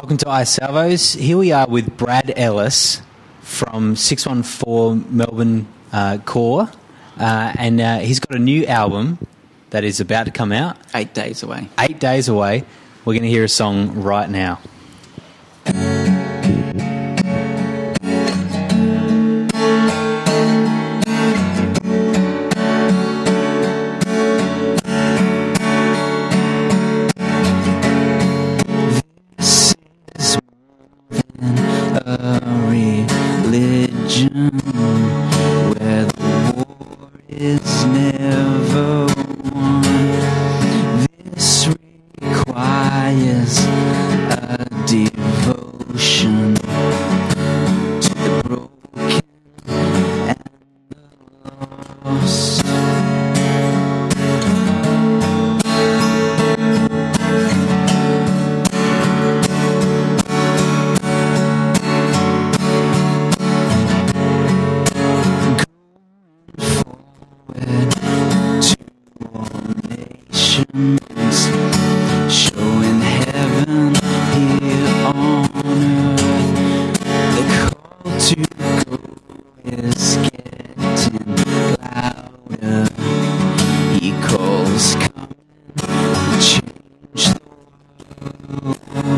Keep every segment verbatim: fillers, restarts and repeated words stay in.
Welcome to iSalvos. Here we are with Brad Ellis from six one four Melbourne uh, Core, uh, and uh, he's got a new album that is about to come out. Eight days away. Eight days away. We're going to hear a song right now. Where the war is never won. This requires a devotion to the broken and the lost. Showing heaven here on earth. The call to go is getting louder. He calls, come and change the world.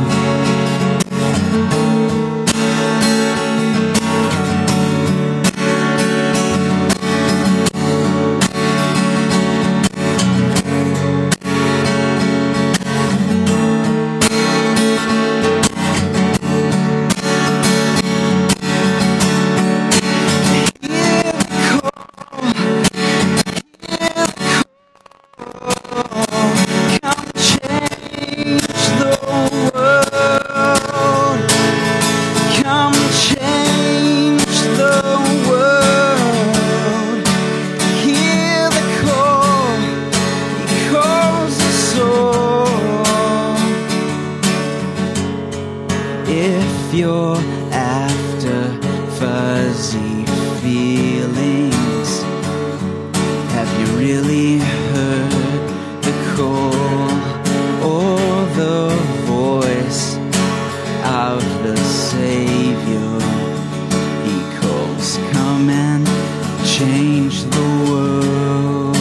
If you're after fuzzy feelings, have you really heard the call or the voice of the Savior? He calls, come and change the world.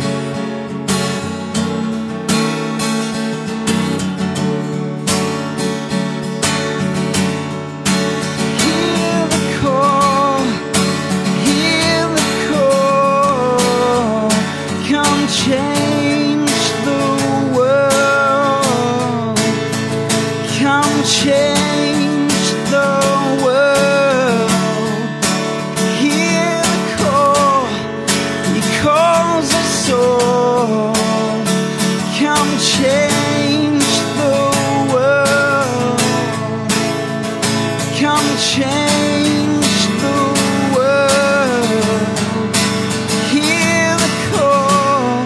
Change the world. Come change the world. Hear the call. He calls us all. Come change the world. Come change the world. Hear the call.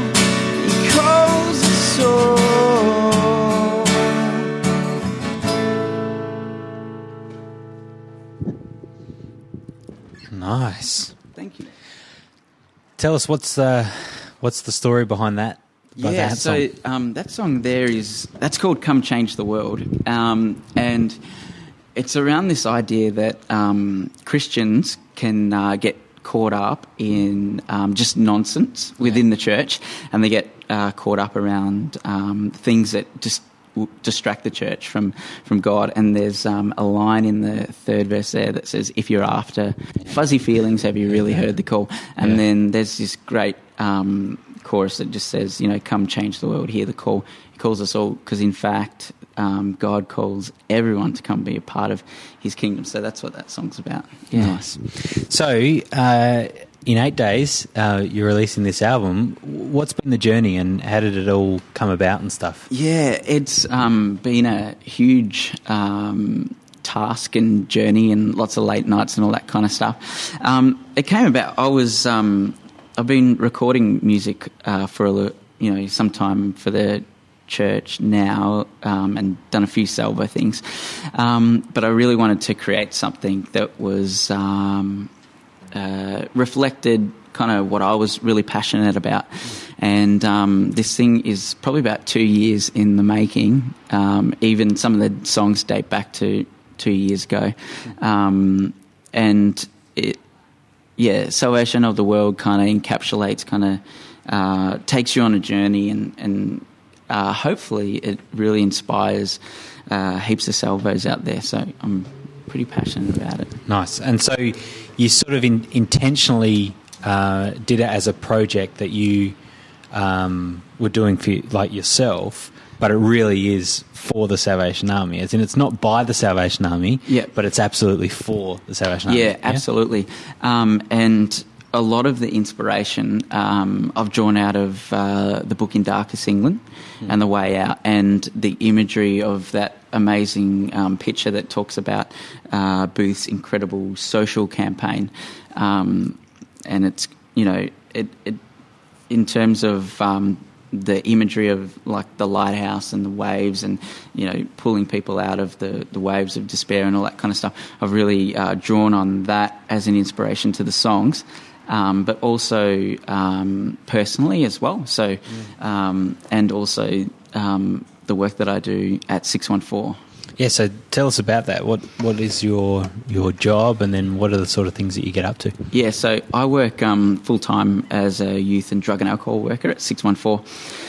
Nice. Thank you. Tell us what's the what's the story behind that? Yeah, that so song? Um, that song there is that's called "Come Change the World," um, and it's around this idea that um, Christians can uh, get caught up in um, just nonsense within the church, and they get uh, caught up around um, things that just distract the church from, from God. And there's um, a line in the third verse there that says, if you're after fuzzy feelings, have you really heard the call? And yeah. then there's this great um, chorus that just says, you know, come change the world, hear the call. He calls us all, because in fact, um, God calls everyone to come be a part of his kingdom. So that's what that song's about. Yeah. Nice. So, uh, in eight days, uh, you're releasing this album. What's been the journey and how did it all come about and stuff? Yeah, it's um, been a huge um, task and journey and lots of late nights and all that kind of stuff. Um, it came about, I was, um, I've been recording music uh, for, a, you know, some time for the church now um, and done a few Salvo things. Um, but I really wanted to create something that was... Um, Uh, reflected kind of what I was really passionate about. And um, this thing is probably about two years in the making. Um, even some of the songs date back to two years ago. Um, and it, yeah, Salvation of the World kind of encapsulates, kind of uh, takes you on a journey, and, and uh, hopefully it really inspires uh, heaps of salvos out there. So I'm pretty passionate about it. Nice. And so you sort of in, intentionally uh, did it as a project that you um, were doing for like yourself, but it really is for the Salvation Army. As in, it's not by the Salvation Army, yeah, but it's absolutely for the Salvation Army. Yeah, yeah? absolutely. Um, and a lot of the inspiration um, I've drawn out of uh, the book In Darkest England mm. and The Way Out, and the imagery of that amazing um, picture that talks about uh, Booth's incredible social campaign. Um, and it's, you know, it, it in terms of um, the imagery of like the lighthouse and the waves, and, you know, pulling people out of the, the waves of despair and all that kind of stuff, I've really uh, drawn on that as an inspiration to the songs. Um, but also um, personally as well. So, um, and also um, the work that I do at six one four. Yeah, so tell us about that. What What is your your job, and then what are the sort of things that you get up to? Yeah, so I work um, full-time as a youth and drug and alcohol worker at six one four.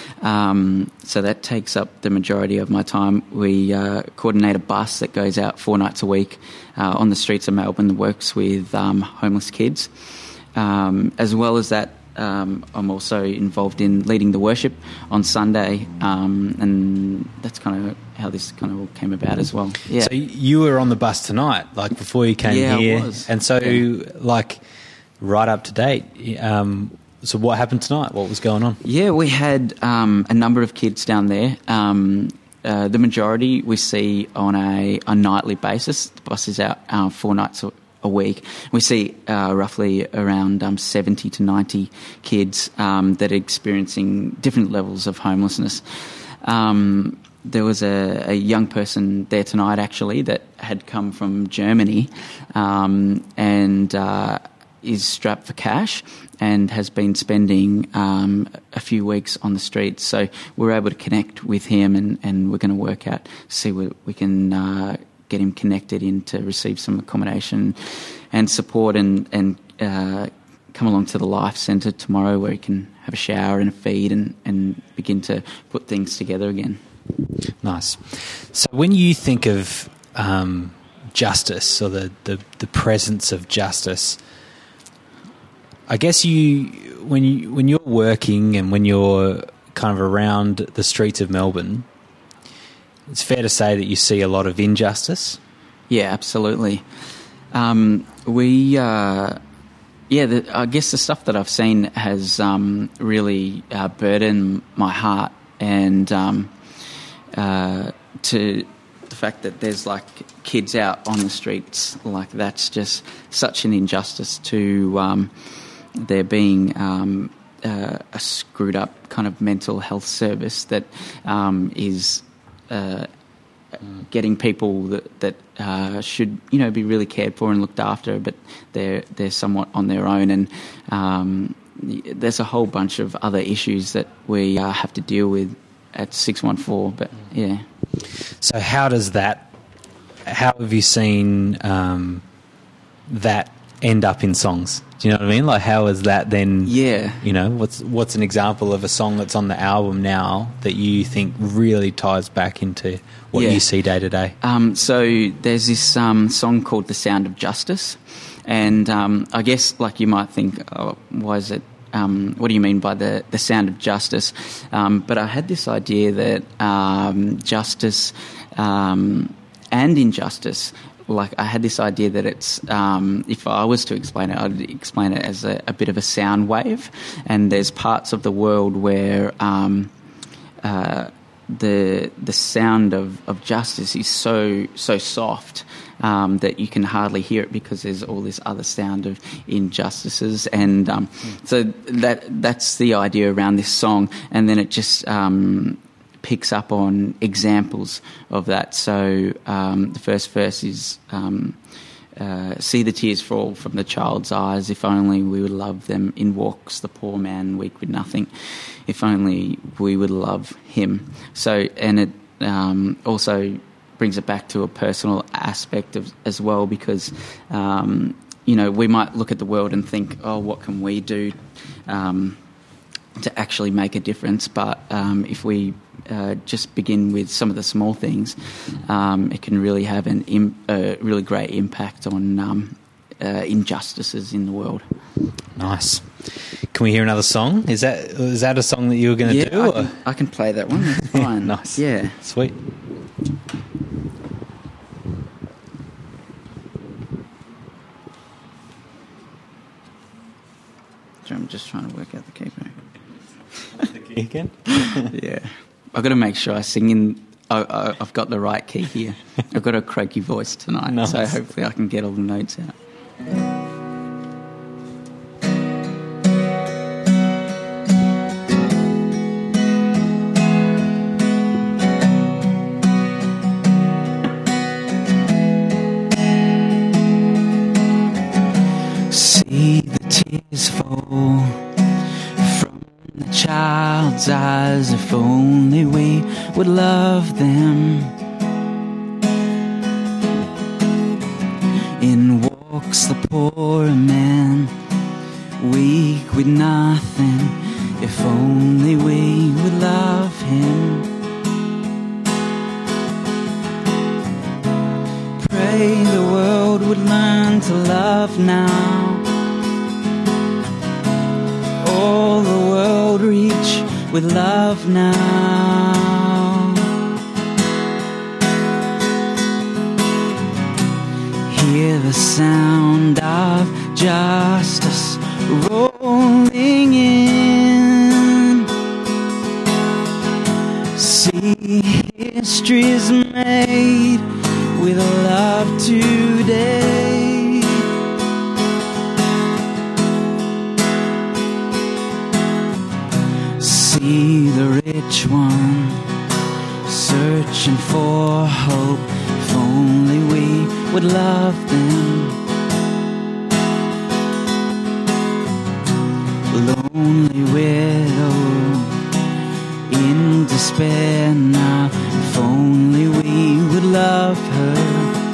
Um, so that takes up the majority of my time. We uh, coordinate a bus that goes out four nights a week uh, on the streets of Melbourne that works with um, homeless kids. Um, as well as that, um, I'm also involved in leading the worship on Sunday, um, and that's kind of how this kind of all came about as well. Yeah. So you were on the bus tonight, like before you came yeah, here, I was. and so yeah. like right up to date. Um, so what happened tonight? What was going on? Yeah, we had um, a number of kids down there. Um, uh, the majority we see on a, a nightly basis. The bus is out uh, four nights a a week. We see uh, roughly around um, seventy to ninety kids um, that are experiencing different levels of homelessness. Um, there was a, a young person there tonight, actually, that had come from Germany um, and uh, is strapped for cash and has been spending um, a few weeks on the streets. So we're able to connect with him, and, and we're going to work out, see what we can uh, get him connected in to receive some accommodation and support, and, and uh, come along to the Life Centre tomorrow, where he can have a shower and a feed, and, and begin to put things together again. Nice. So when you think of um, justice, or the, the, the presence of justice, I guess you when you when you're working and when you're kind of around the streets of Melbourne, it's fair to say that you see a lot of injustice. Yeah, absolutely. Um, we, uh, yeah, the, I guess the stuff that I've seen has um, really uh, burdened my heart, and um, uh, to the fact that there's like kids out on the streets, like that's just such an injustice to um, there being um, uh, a screwed up kind of mental health service that um, is. Uh, getting people that, that uh, should, you know, be really cared for and looked after, but they're they're somewhat on their own, and um, there's a whole bunch of other issues that we uh, have to deal with at six one four. But yeah. So how does that? How have you seen um, that end up in songs? Do you know what I mean? Like, how is that then? Yeah. You know, what's what's an example of a song that's on the album now that you think really ties back into what yeah. you see day to day? Um, so there's this um, song called "The Sound of Justice," and um, I guess like you might think, oh, why is it? Um, what do you mean by the the sound of justice? Um, but I had this idea that um, justice um, and injustice. Like I had this idea that it's, um, if I was to explain it, I'd explain it as a, a bit of a sound wave, and there's parts of the world where um, uh, the the sound of, of justice is so so soft um, that you can hardly hear it because there's all this other sound of injustices, and um, mm. so that that's the idea around this song, and then it just. Um, picks up on examples of that. So um, the first verse is um, uh, see the tears fall from the child's eyes. If only we would love them. In walks the poor man, weak with nothing. If only we would love him. So, and it um, also brings it back to a personal aspect of, as well, because um, you know, we might look at the world and think, oh, what can we do um, to actually make a difference? But um, if we uh, just begin with some of the small things, um, it can really have an im- a really great impact on um, uh, injustices in the world. Nice. Can we hear another song? Is that is that a song that you were going to yeah, do? I can, I can play that one. That's fine. Nice. Yeah. Sweet. I'm just trying to work out the key. The key again? Yeah. I've got to make sure I sing in... I, I, I've got the right key here. I've got a croaky voice tonight, nice. So hopefully I can get all the notes out. See the tears fall from the child's eyes. If only we would love them. In walks the poor man, weak with nothing. If only we would love him. Pray the world would learn to love now. All the world reach with love now. Hear the sound of justice rolling in. See history's made with love today. See the rich one searching for hope. If only we would love them. Lonely widow in despair now. If only we would love her.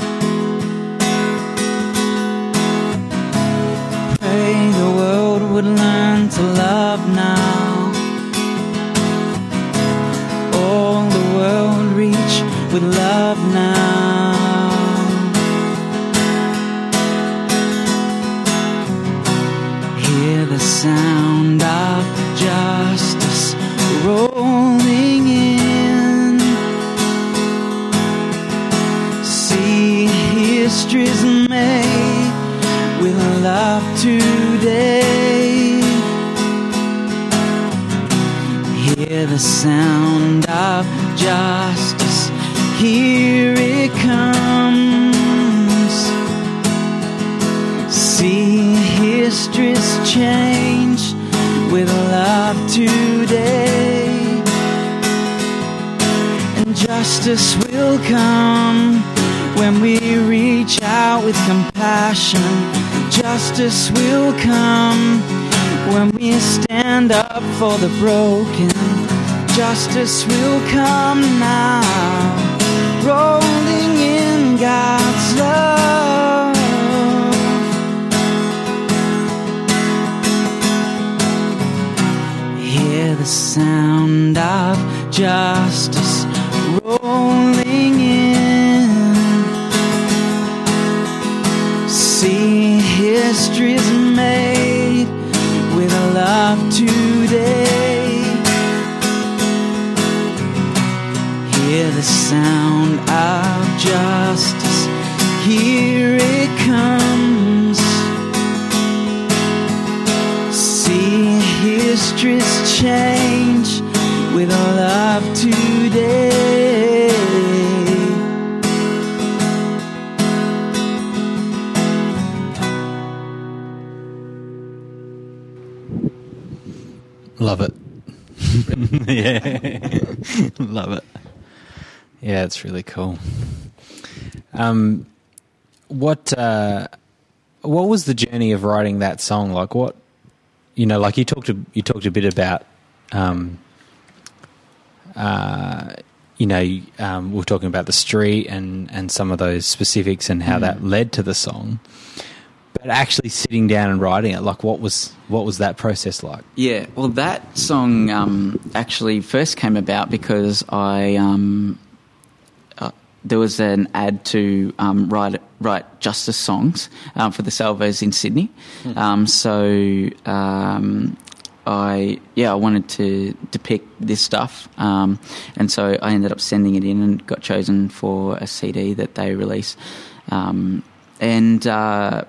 Pray the world would learn to love now. All the world reach with love now. Hear the sound of justice rolling in. See history's made with love today. Hear the sound of justice, here it comes. See history's changed with love today. And justice will come when we reach out with compassion. Justice will come when we stand up for the broken. Justice will come now, rolling in God's love. Hear the sound of justice rolling in. See history's made with love today. Hear the sound of justice, here it comes. See history's change with love today. Love it. Yeah. Love it. Yeah, it's really cool. Um, what uh, what was the journey of writing that song? Like, what you know, like you talked a, you talked a bit about, um, uh, you know, um, we were talking about the street and, and some of those specifics and how mm. that led to the song. But actually sitting down and writing it, like what was what was that process like? Yeah, well, that song um, actually first came about because I um, uh, there was an ad to um, write write justice songs um, for the Salvos in Sydney. Mm. Um, so um, I yeah I wanted to depict this stuff, um, and so I ended up sending it in and got chosen for a C D that they release, um, and. Uh,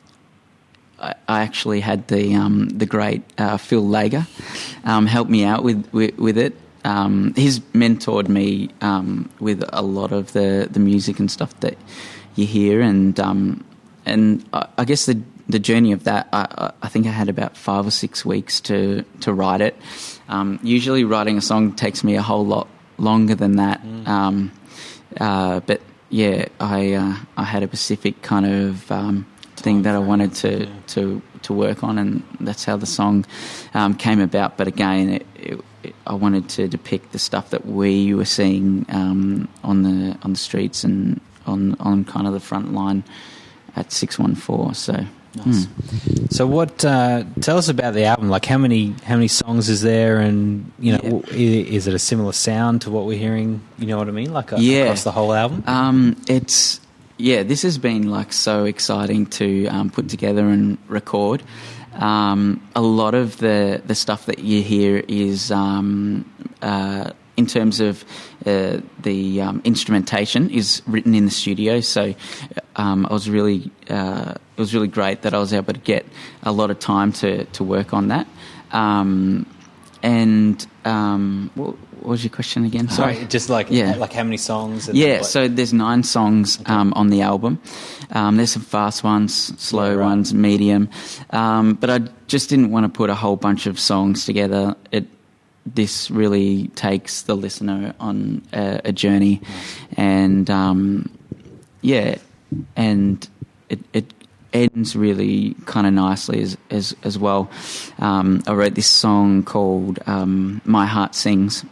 I actually had the um, the great uh, Phil Lager um, help me out with with, with it. Um, he's mentored me um, with a lot of the, the music and stuff that you hear, and um, and I, I guess the the journey of that. I, I think I had about five or six weeks to to write it. Um, usually, writing a song takes me a whole lot longer than that. Mm. Um, uh, but yeah, I uh, I had a specific kind of um, thing that I wanted to, yeah. to to work on, and that's how the song um, came about. But again, it, it, it, I wanted to depict the stuff that we were seeing um, on the on the streets and on on kind of the front line at six one four. So, nice. Hmm. So, what? Uh, tell us about the album. Like, how many how many songs is there, and you know, yeah. is it a similar sound to what we're hearing? You know what I mean? Like, a, yeah. across the whole album. Um, it's. Yeah, this has been like so exciting to um, put together and record. Um, a lot of the, the stuff that you hear is um, uh, in terms of uh, the um, instrumentation is written in the studio. So um, I was really uh, it was really great that I was able to get a lot of time to, to work on that. Um, and um, what, what was your question again? Sorry, oh, just like yeah. like how many songs? And yeah, what? So there's nine songs okay. um, on the album. Um, there's some fast ones, slow yeah, right. ones, medium. Um, but I just didn't want to put a whole bunch of songs together. It this really takes the listener on a, a journey, nice. and um, yeah, and it. it ends really kind of nicely as as, as well. Um, I wrote this song called um, My Heart Sings,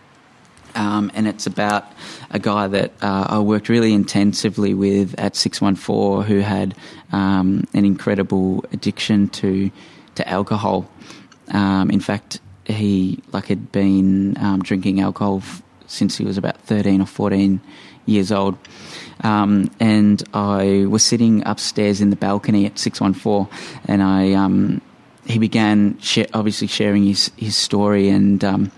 um, and it's about a guy that uh, I worked really intensively with at six one four who had um, an incredible addiction to to alcohol. Um, in fact, he like had been um, drinking alcohol f- since he was about thirteen or fourteen years old. Um, and I was sitting upstairs in the balcony at six one four, and I um, he began sh- obviously sharing his, his story, and um,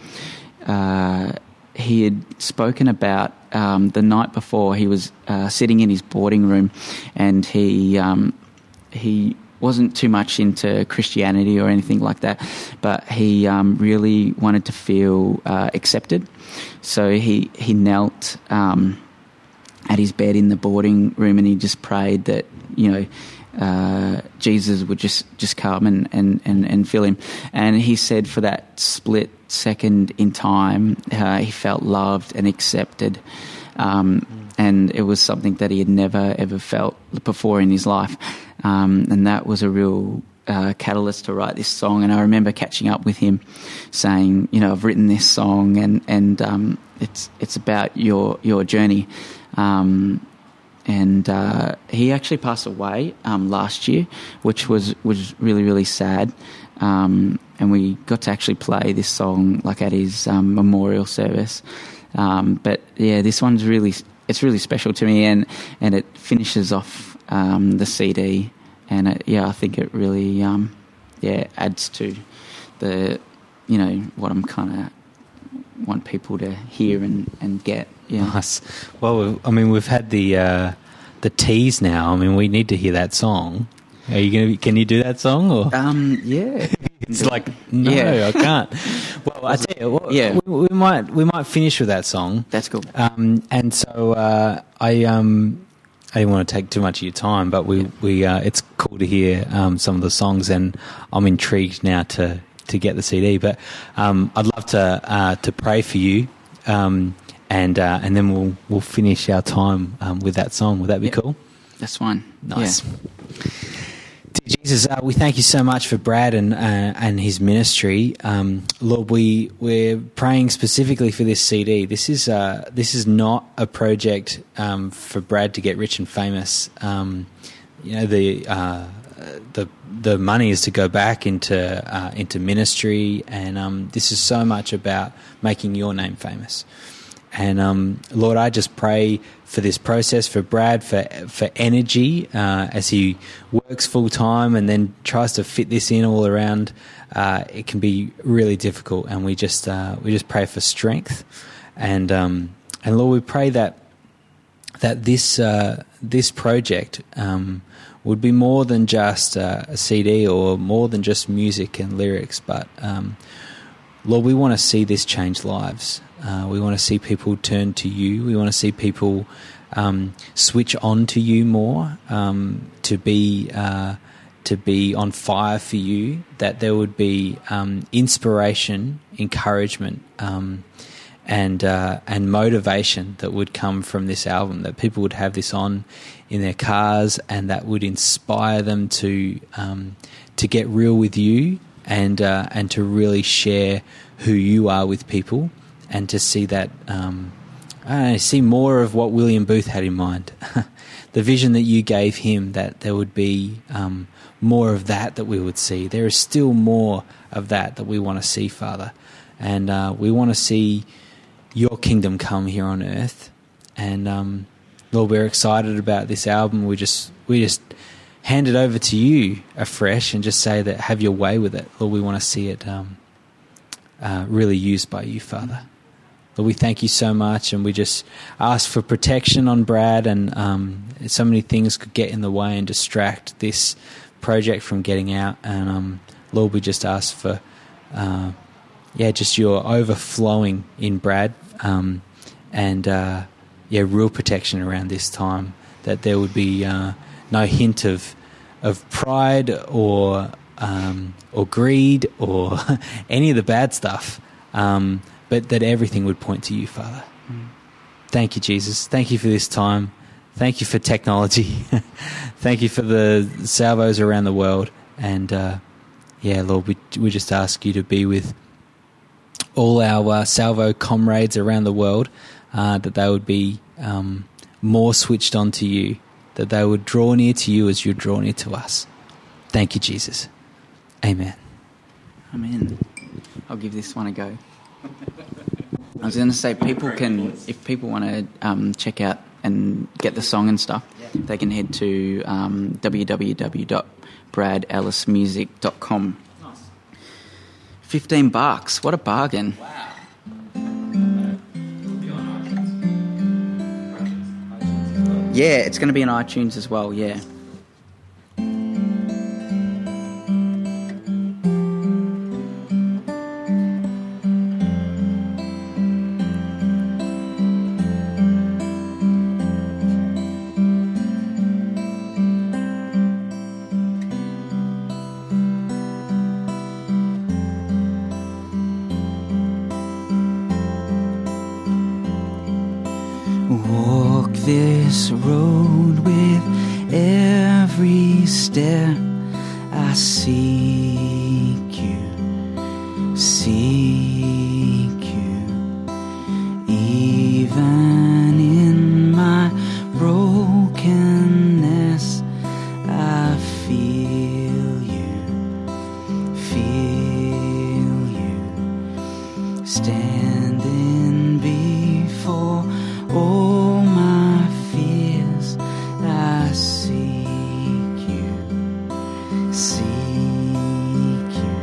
uh, he had spoken about um, the night before he was uh, sitting in his boarding room, and he um, he wasn't too much into Christianity or anything like that, but he um, really wanted to feel uh, accepted, so he he knelt Um, at his bed in the boarding room, and he just prayed that, you know, uh, Jesus would just, just come and, and, and, and fill him. And he said for that split second in time, uh, he felt loved and accepted. Um, mm. And it was something that he had never, ever felt before in his life. Um, and that was a real uh, catalyst to write this song. And I remember catching up with him saying, you know, I've written this song, and, and um, it's it's about your, your journey. Um, and uh, he actually passed away um, last year, which was, was really, really sad. Um, and we got to actually play this song like at his um, memorial service. Um, but yeah, this one's really, it's really special to me, and, and it finishes off um, the C D. And it, yeah, I think it really um, yeah adds to the, you know, what I'm kind of want people to hear and, and get. Yeah. Nice. Well, I mean, we've had the uh, the tease now. I mean, we need to hear that song. Are you going to? Can you do that song? Or um, yeah, it's like no, yeah. I can't. Well, I tell you, what, yeah, we, we might we might finish with that song. That's cool. Um, and so uh, I um I didn't want to take too much of your time, but we we uh, it's cool to hear um, some of the songs, and I'm intrigued now to. to get the C D, but um, I'd love to uh, to pray for you, um, and uh, and then we'll we'll finish our time um, with that song. Would that be yep. cool? That's fine. Nice. Yeah. Dear Jesus, uh, we thank you so much for Brad and uh, and his ministry. Um, Lord, we we're praying specifically for this C D. This is uh, this is not a project um, for Brad to get rich and famous. Um, you know, the uh, the the money is to go back into uh, into ministry, and um, this is so much about making your name famous. And um, Lord, I just pray for this process, for Brad, for for energy uh, as he works full time and then tries to fit this in all around. Uh, it can be really difficult, and we just uh, we just pray for strength. And um, and Lord, we pray that that this uh, this project um, would be more than just uh, a C D or more than just music and lyrics, but um, Lord, we want to see this change lives. Uh, we want to see people turn to you. We want to see people um, switch on to you more, um, to be uh, to be on fire for you. That there would be um, inspiration, encouragement, um, and uh, and motivation that would come from this album. That people would have this on in their cars, and that would inspire them to um, to get real with you, and uh, and to really share who you are with people. And to see that, um, I don't know, see more of what William Booth had in mind, the vision that you gave him, that there would be um, more of that that we would see. There is still more of that that we want to see, Father. And uh, we want to see your kingdom come here on earth. And um, Lord, we're excited about this album. We just we just hand it over to you afresh and just say that have your way with it. Lord, we want to see it um, uh, really used by you, Father. Lord, we thank you so much, and we just ask for protection on Brad, and um, so many things could get in the way and distract this project from getting out. And um, Lord, we just ask for, uh, yeah, just your overflowing in Brad, um, and uh, yeah, real protection around this time. That there would be uh, no hint of of pride or um, or greed or any of the bad stuff. Um, But that everything would point to you, Father. Mm. Thank you, Jesus. Thank you for this time. Thank you for technology. Thank you for the salvos around the world. And, uh, yeah, Lord, we we just ask you to be with all our uh, salvo comrades around the world, uh, that they would be um, more switched on to you, that they would draw near to you as you draw near to us. Thank you, Jesus. Amen. Amen. I'll give this one a go. I was going to say, people can, if people want to um, check out and get the song and stuff, they can head to um, w w w dot brad ellis music dot com. Nice. Fifteen bucks, what a bargain! Wow. Yeah, it's going to be on iTunes as well. Yeah. Walk this road with every step. I seek you, seek you. Even in my brokenness, I feel you, feel you. Standing before all my fears, I seek you, seek you.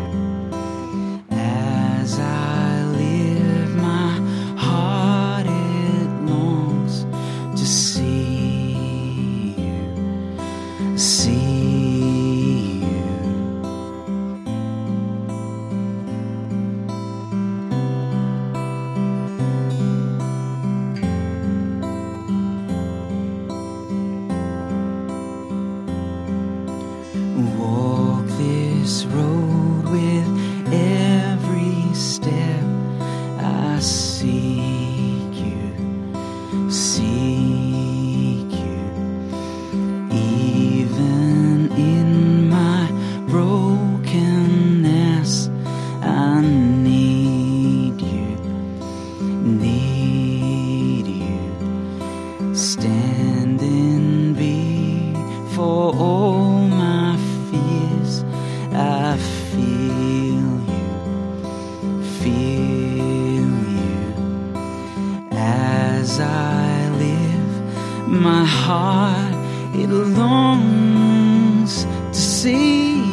As I live, my heart it longs to see you, see you. Walk this road with every step. I seek you, seek you. heart, it longs to see you.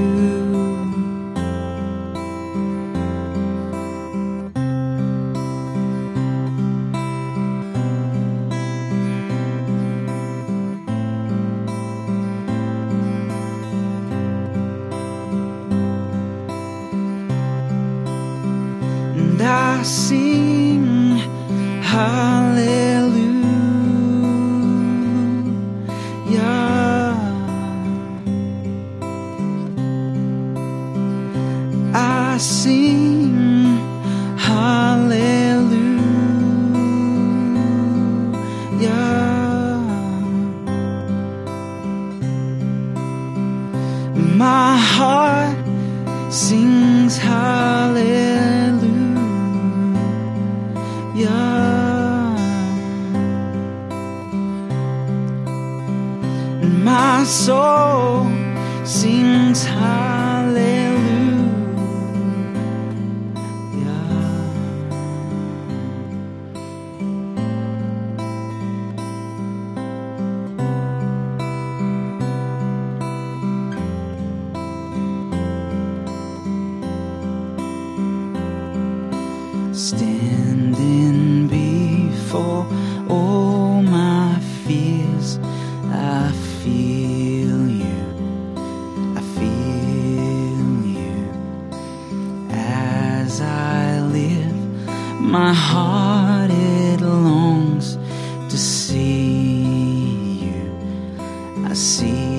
And I sing hallelujah. I sing hallelujah. My heart sings hallelujah. My soul sings hallelujah. Standing before all my fears, I feel you, I feel you. As I live, my heart it longs to see you. I see